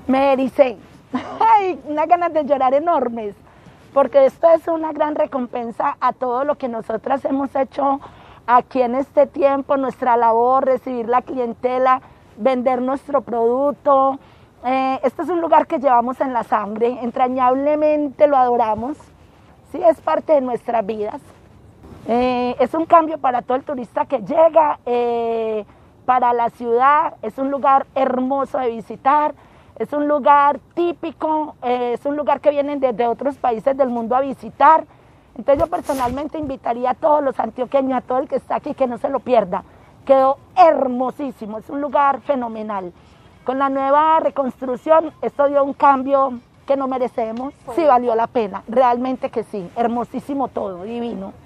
Me ericé. Ay, unas ganas de llorar enormes, porque esto es una gran recompensa a todo lo que nosotras hemos hecho aquí en este tiempo, nuestra labor, recibir la clientela, vender nuestro producto. Este es un lugar que llevamos en la sangre, entrañablemente lo adoramos, sí, es parte de nuestras vidas. Es un cambio para todo el turista que llega, para la ciudad, es un lugar hermoso de visitar, es un lugar típico, es un lugar que vienen desde otros países del mundo a visitar. Entonces yo personalmente invitaría a todos los antioqueños, a todo el que está aquí, que no se lo pierda. Quedó hermosísimo, es un lugar fenomenal. Con la nueva reconstrucción, esto dio un cambio que no merecemos. Sí, valió la pena, realmente que sí, hermosísimo todo, divino.